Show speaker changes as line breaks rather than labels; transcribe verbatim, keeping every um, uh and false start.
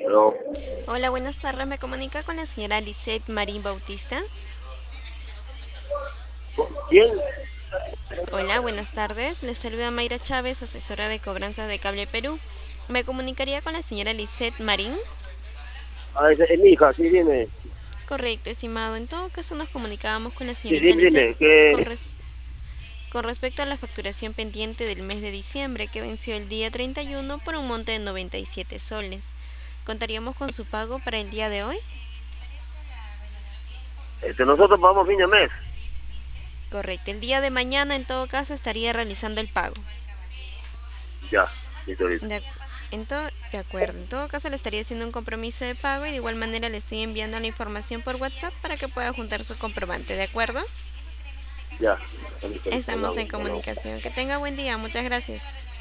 Pero,
Hola, buenas tardes. Me comunica con la señora Lisette Marín Bautista.
¿quién?
Hola, buenas tardes. Les saluda Mayra Chávez, asesora de cobranzas de Cable Perú. Me comunicaría con la señora Lisette Marín.
Ah, es, es mi hija, sí, dime.
Correcto, estimado. En todo caso, nos comunicábamos con la
Sí,
señorita
dime,
Lisette
dime,
con,
que
res- con respecto a la facturación pendiente del mes de diciembre que venció el día treinta y uno por un monte de noventa y siete soles. ¿Contaríamos con su pago para el día de hoy?
este, nosotros vamos fin de mes.
Correcto. El día de mañana, en todo caso, estaría realizando el pago.
Ya, listo, ahorita.
De, ac- en to- de acuerdo. En todo caso, le estaría haciendo un compromiso de pago y de igual manera le estoy enviando la información por WhatsApp para que pueda juntar su comprobante, ¿de acuerdo?
Ya, listo, listo,
Estamos
hablamos,
en
hablamos.
comunicación. Que tenga buen día. Muchas gracias.